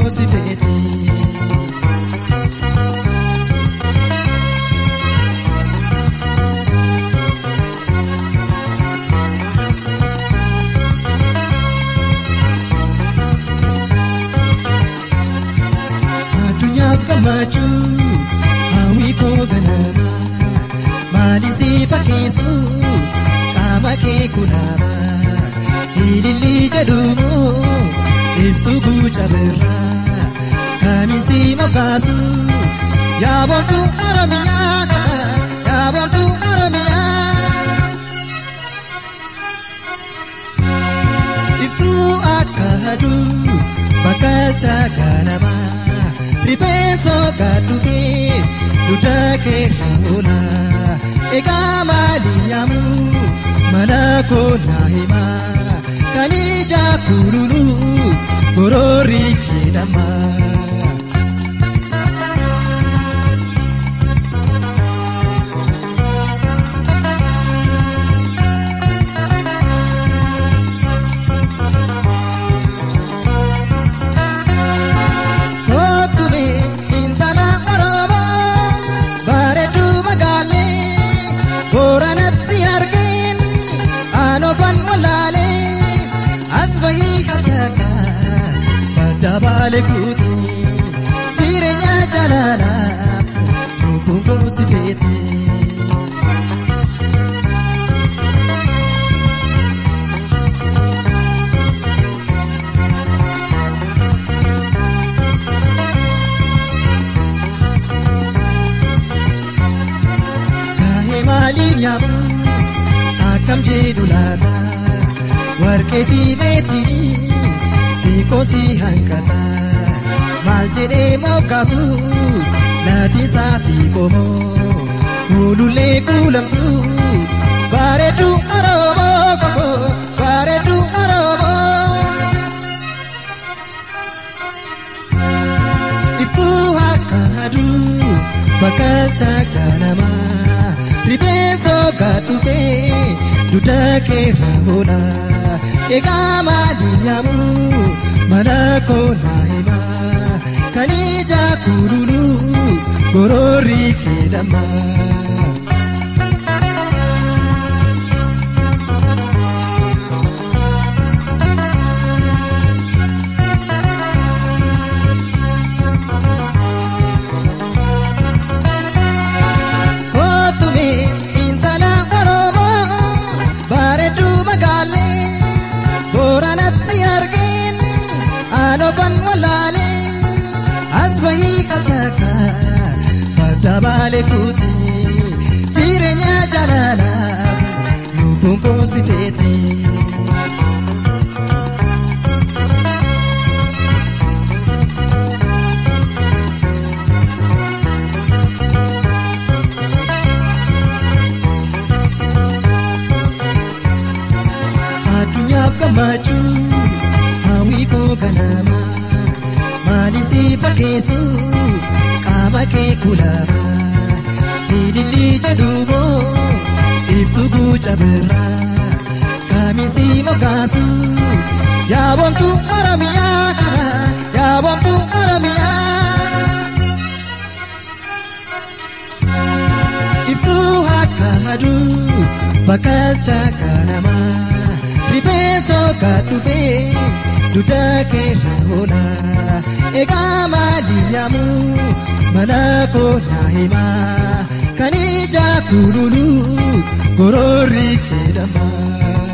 si feeti. Kamachu hawi ko ganama mali si pakesu kama ke kulaba ilili jadumo iftu buchabera kami si makasu ya bontu aramiya iftu akadu bakacha ganama Ripenso kaduke dudake raola ega maliamu malako nahima kanija kurulu gorori kidama Dabale kuti jirenya jalala nufungo sifeti kahe malinyamu akam jedulata warketi beti Kosi hankata maljede mokasu nati safi komo ulule kulamtu baretu aromo koko baretu aromo iftu hakadu bakacha kanama ribeso gatuke dudake rahola ega maliamu Malako nahima kanija kurulu gorori kidama Kotume intala oromo baretu magale boranat siyarge Anofan walale asbahi kataka padabale kuti jirenya jalala nufungo sifeti adunya kamachu Ko ganama mali si pakesu kama ke kulaba ilili jadumo iftu buchabera kami si mokasu ya bontu aramiya iftu hakadu bakacha kanama ripeso katufe Dudake rahola ega maliamu malako nahima kanija kurulu gorori kidama